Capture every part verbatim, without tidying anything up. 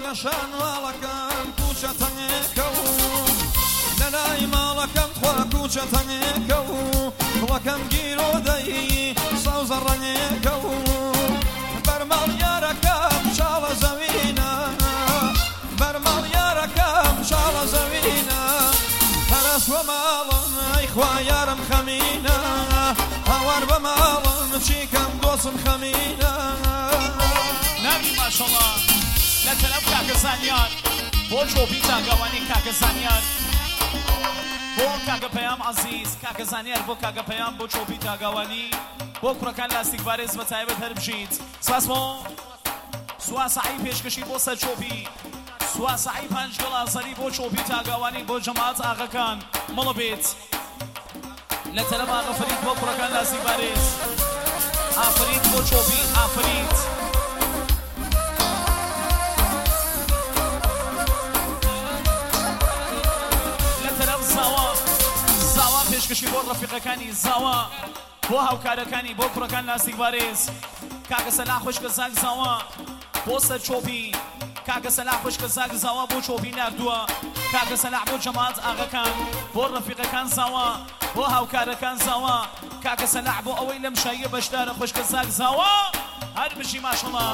کەشان ماڵەکان کوچە تەنگێکە و لەلای ماڵەکەم خوا کوچە تەنگێکە و کوڵەکەم گیرۆدەی سەوزە ڕەنگێکە و بەرماڵ یارەکەم شاڵە زەوینە بەرماڵ یارەکەم شاڵە زەوینە هەرەسوە ماڵم ئەی خوا یارم خەمینە هاوار بە ماڵم چیکەم دۆسم خەمینە نبی ماشاءالله لە تەلەم کاکە زانیار بۆ چۆپی تاگەوانی کاکە زانیار بۆ کاکە پەیام عەزیز کاکە زانیار بۆ کاکە پەیام بۆ چۆپی تاگەوانی بۆ کوڕەکان لاستیک بارێز بە تایبەت هەر بژیت سواس بۆ سواسعی پێشکەشی بۆ سەر چۆپی سواسعی پەنج گڵازەری بۆ چۆپی تاگەوانی بۆ جەماعەت ئاغاکان مڵە بێت لە تەلەم ئاغا فەرید بۆ کوڕەکان لاستیک بارێز ئافرید بۆ چۆپی ئافرید پێشکەشی بۆ ڕەفیقەکانی زاوە بۆ هاوکارەکانی بۆ کوڕەکان لاستیک بارێز کاکە سەلا خوشکە زاک زاوە بۆ سەر چۆپی کاکە سەلا خوشکە زاک زاوە بۆ چۆپی ناردووە کاکە سەلا بۆ جەماعەت ئاغاکان بۆ ڕەفیقەکان زاوە بۆ هاوکارەکان زاوە کاکە سەلا بۆ ئەوەی لەم شایە بەشدارە خوشکە زاک زاوە هەر بژی ماشەڵڵا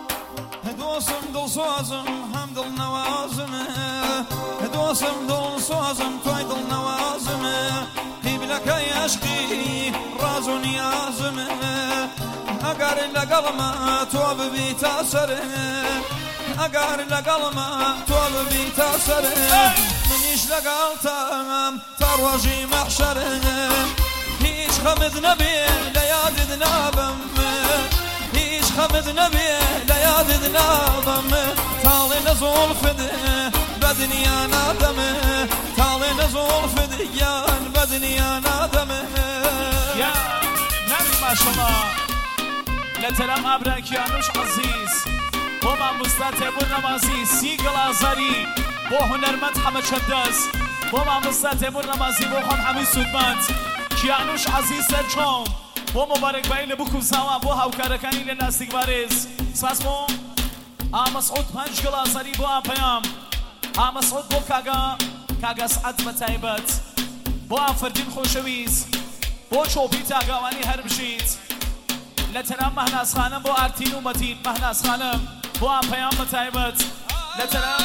دۆسم دڵسۆزم هەم دڵنەوازمە دۆسم دڵسۆزم توی دڵنەوازمە قیبلەکەی عەشقی ڕاز و نیازمە ئەگەر لەگەڵمە تۆ ببیتە سەرێ ئەگەر لەگەڵمە تۆ ببیتە سەرێ منیش لەگەڵتەم تا ڕۆژی مەحشەرێ هیچ خەمت نەبێ لە یادت نابم هیچ خەمت نەبێ لە یادت نابم تاڵێ لە زۆڵفت بە دنیا نادەمە تاڵێ لە زۆڵفت یان بە دنیا نادەمە یا نەبی ماشەڵڵا لە تەلەم ئابراکیانوش عەزیز بۆ مامۆستا تێبوون نەمازی سی گڵازەری بۆ هونەرمەند حەمە چەندەست بۆ مامۆستا تێبوون نەمازی بۆ خۆم هەمووی سوودمەند کیانوش عەزیز سەرچۆم بۆ مۆبارەکبایی لە بووک و زاوا بۆ هاوکارەکانی لە لاستیک بارێز سپاس بۆ ئامەسعود پەنج گڵازەری بۆ ئاپەیام ئامەسعود بۆ کاگا کاگا سعەد بە تایبەت بۆ ئافردین خۆشەویست بۆ چۆپی تاگاوانی هەر بژیت لە تەرام مەهناز خانم بۆ ئارتین و مەتین مەهناز خانم بۆ ئاپەیام بە تایبەت لە تەرام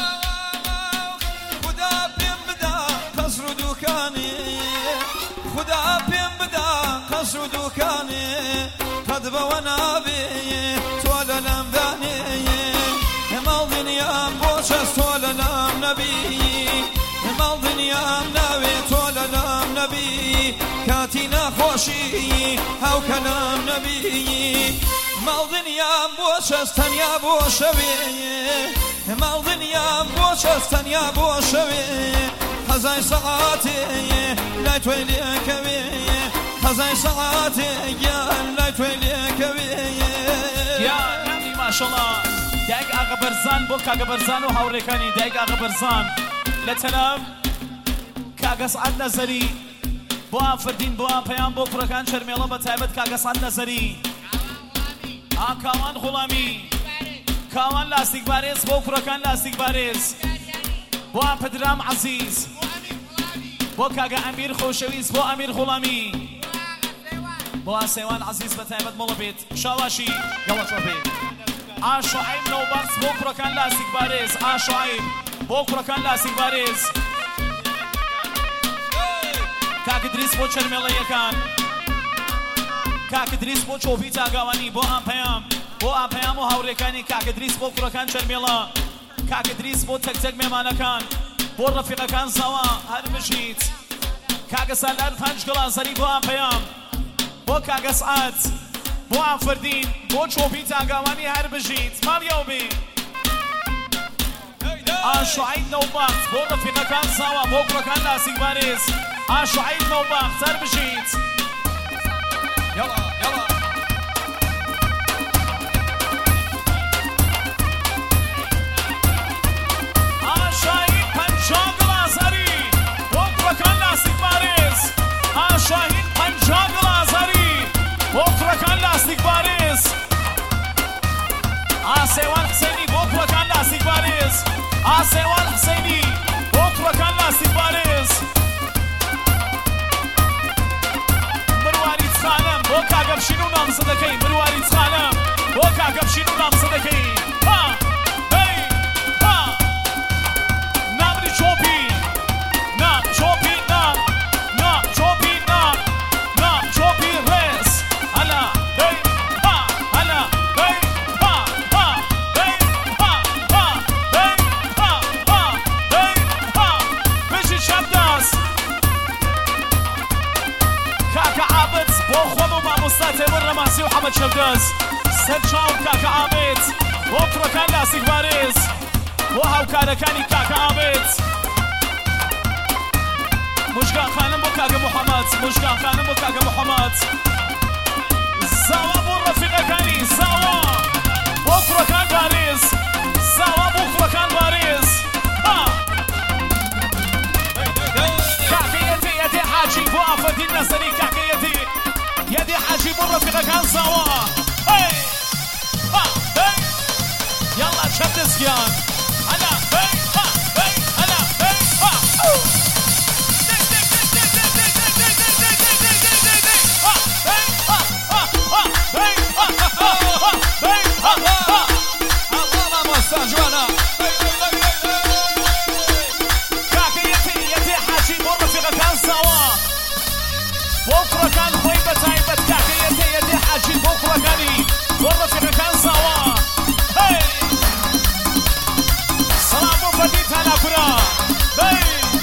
خدا پێم بدا قەسر و دووکانێ خدا پێم بدا قەسر و دووکانێ قەت بەوە نابێ تۆ لە لەمدانێ هەماڵ دنیام بۆ چەست تۆ لە لام نەبی هەماڵ دنیام ناوێ تۆ لە لام نەبی کاتی نەخۆشی هاو کەلام نەبی ماڵ دنیام بۆ چەست تەنیا بۆ شەوێ ماڵ دنیام بۆ چەست تەنیا بۆ شەوێ هەزای سەعاتێ لای توێ لێکەوێ هەزای سەعاتێ گیان لای توێ لێکەوێ گیان نەبی ماشەڵڵا دایک ئاغا بەرزان بۆ کاگە بەرزان و هاوڕێکانی دایک ئاغا بەرزان لە تەلەم کاگە سعەد نەزەری بۆ ئافردین بۆ ئاپەیام بۆ کوڕەکان چەرمێڵە بە تایبەت کاگە سعەد نەزەری ئا کاوان غوڵامی کاوان لاستیک بارێز بۆ کوڕەکان لاستیک بارێز بۆ ئاپەدرام عەزیز بۆ کاگە ئەمیر خۆشەویست بۆ ئەمیر غوڵامی بۆ ئاسێوان عەزیز بە تایبەت مڵە بێت شاواشی گەڵە چۆپێ ئاشعیب نەوبەرز بۆ کوڕەکان لاستیک بارێز ئاشعیب بۆ کوڕەکان لاستیک بارێز کاکە دریس بۆ چەرمێڵەیەکان کاکە دریس بۆ چۆپی تاگاوانی بۆ ئاپەیام بۆ ئاپەیام و هاوڕێکانی کاکە دریس بۆ کوڕەکان چەرمێڵە کاکە دریس بۆ تەک-تەک مێمانەکان بۆ ڕەفیقەکان زاوا هەر بژیت کاکە سالار پەنج گڵازەری بۆ ئاپەیام بۆ کاگە سعەد بۆ ئافردین بۆ چۆپی تاگاوانی هەر بژیت ماڵیاو بێ ئاشعیب نەوبەخت بۆ ڕەفیقەکان زاوا بۆ کوڕەکان لاستیک بارێز ئاشعیب نەوبەخت هەر بژیت یەڵا یەڵا ئاشعیب پەنجا گڵازەری بۆ کوڕەکان لاستیک بارێز ئاشعیب پەنجا گڵازەری بۆ کوڕەکان لاستیک بارێز ئاسێوان حسێنی بۆ کوڕەکان لاستیک بارێز بارز ئاسێوان حسەینی بۆ کوڕەکان لاستیک بارز مرواری چخانم بۆ کاگە بشین و نامزەدەکەی مرواری چخانم بۆ کاگە بشین و نامزەدەکەی ها هەی ها نامری چۆپی نام چۆپی نام نام چۆپی نام نام چۆپی ڕێز هەلا هەی ها هەلا هەی ها ها هەی ها ها هەی ها ها هەی ها بژی چەندەست کاکە عابد بۆ خۆم و مامۆستا تێمور نەماسی و حەمەد چەندەست سەرچاوم کاکە عابد بۆ کوڕەکان لاستیک بارز بۆ هاوکارەکانی کاکە عابد مشکان خانم بۆ کاکە محەممەد مشکان خانم بۆ کاکە محەممەد زاوا بۆ ڕەفیقەکانی زاوا بۆ کوڕەکان بارز زاوا بۆ کوڕەکان بارز ها کاکە یەدێ یەدێ حاجی بۆ ئافەدین نەسەری کاکە یەدێ یەدێ حاجی بۆ ڕەفیقەکان زاوا هەی ها هەی یاڵا چەندەستگیان هەلا هەی ها هەی هەلا هەی ها بۆ کوڕەکان خۆی بەتایبەت کاکە یەدێ یەدێ حاجی بۆ کوڕەکانی بۆ ڕەفیقەکان زاوا هەی سەڵام بۆ فەدی تالاکورا هەی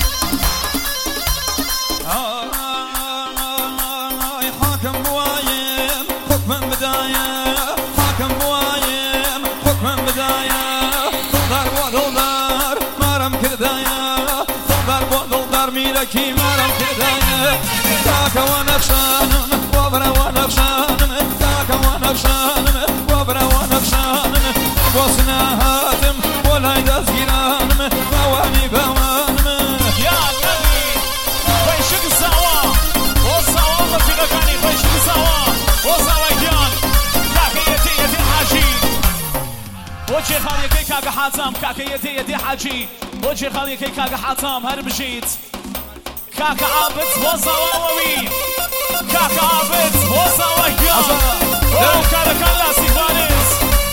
حاکم بوایم حکمم بدایە حاکم بوایم حکمم بدایە دڵدار بۆ دڵدار مارم کردایە دڵدار بۆ دڵدار میرەکی مارم کردایە کاکەوە نەخشانم بۆ برەوە نەخشانم کاکەوە نەخشانم بۆ برەوە نەخشانم بۆ سنا هاتم بۆ لای دەستگیرانم باوانی باوانم یا نەبی خۆیشک زاوا بۆ زاوا ڕەفیقەکانی خۆیشک زاوا بۆ زاوای گیان کاکە یەدێ یەدێ حاجی بۆ جێخاڵیەکەی کاکە حاتام کاکە یەدێ یەدێ حاجی بۆ جێخاڵیەکەی کاکە حاتام هەر بژیت کاکە عابد بۆ زاواوەوی کاکە عابد بۆ زاوای گیان بۆ هاوکارەکان لاستیک بارز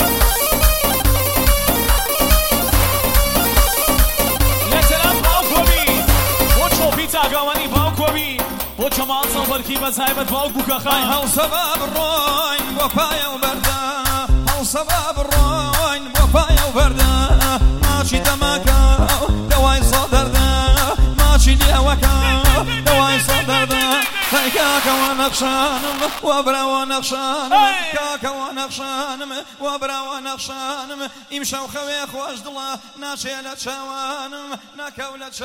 لەتەلام باوکۆبی بۆ چۆپی تاگاوانی باوکۆبی بۆ جەمال زەڵبەرکی بەتایبەت باوکو کەخان هەڵسەبا بڕۆین بۆ پایە و بەردە هەڵسەبا بڕۆین بۆ پایە و بەردە ماچی دەماکە دەوای سەدەردە ماچی لێوەکە دەوای سەدەردە هەی کاکەوە نەخشانم وە برەوە نەخشانم کاکەوە نەخشانم وە برەوە نەخشانم ئیمشەو خەوێ خۆش دڵە ناچێ لە چاوانم نەکەو لە